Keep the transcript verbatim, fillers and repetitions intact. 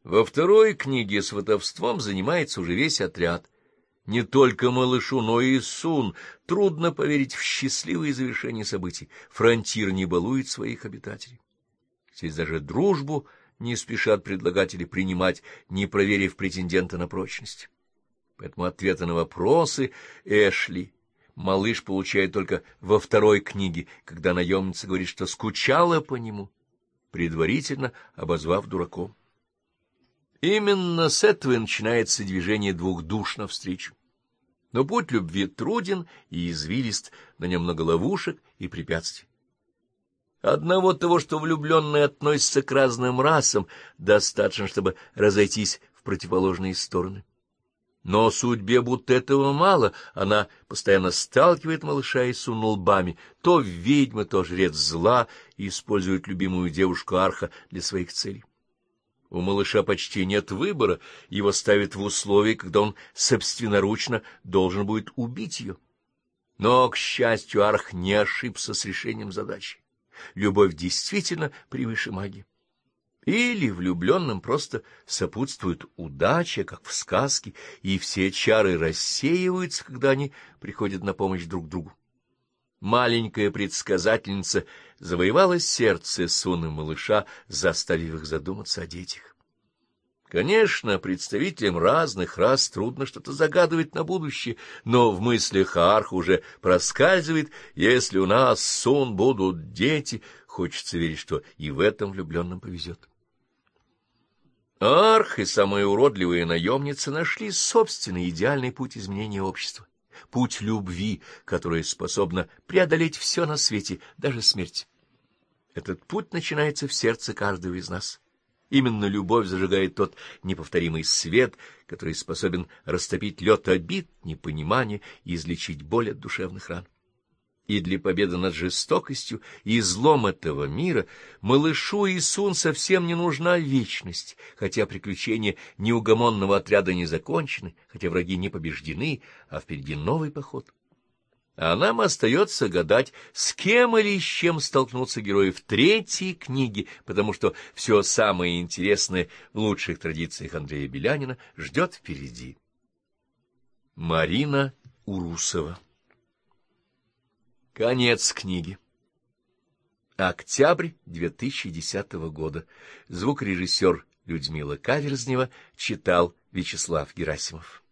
Во второй книге сватовством занимается уже весь отряд. Не только малышу, но и Сун трудно поверить в счастливое завершение событий. Фронтир не балует своих обитателей. Здесь даже дружбу не спешат предлагатели принимать, не проверив претендента на прочность. Поэтому ответы на вопросы Эшли малыш получает только во второй книге, когда наемница говорит, что скучала по нему, предварительно обозвав дураком. Именно с этого и начинается движение двух душ навстречу. Но путь любви труден и извилист, на нем много ловушек и препятствий. Одного того, что влюбленные относятся к разным расам, достаточно, чтобы разойтись в противоположные стороны. Но судьбе будто этого мало, она постоянно сталкивает малыша и Сун лбами, то ведьма, то жрец зла, и использует любимую девушку Арха для своих целей. У малыша почти нет выбора, его ставят в условия, когда он собственноручно должен будет убить ее. Но, к счастью, Арх не ошибся с решением задачи. Любовь действительно превыше магии. Или влюбленным просто сопутствует удача, как в сказке, и все чары рассеиваются, когда они приходят на помощь друг другу. Маленькая предсказательница завоевала сердце Сун и малыша, заставив их задуматься о детях. Конечно, представителям разных рас трудно что-то загадывать на будущее, но в мыслях Арха уже проскальзывает: если у нас, Сун, будут дети, хочется верить, что и в этом влюбленным повезет. Арх и самые уродливые наемницы нашли собственный идеальный путь изменения общества. Путь любви, которая способна преодолеть все на свете, даже смерть. Этот путь начинается в сердце каждого из нас. Именно любовь зажигает тот неповторимый свет, который способен растопить лед обид, непонимания и излечить боль от душевных ран. И для победы над жестокостью и злом этого мира малышу и Сун совсем не нужна вечность, хотя приключения неугомонного отряда не закончены, хотя враги не побеждены, а впереди новый поход. А нам остается гадать, с кем или с чем столкнутся герои в третьей книге, потому что все самое интересное в лучших традициях Андрея Белянина ждет впереди. Марина Урусова. Конец книги. Октябрь две тысячи десятого года. Звукорежиссер Людмила Каверзнева читал Вячеслав Герасимов.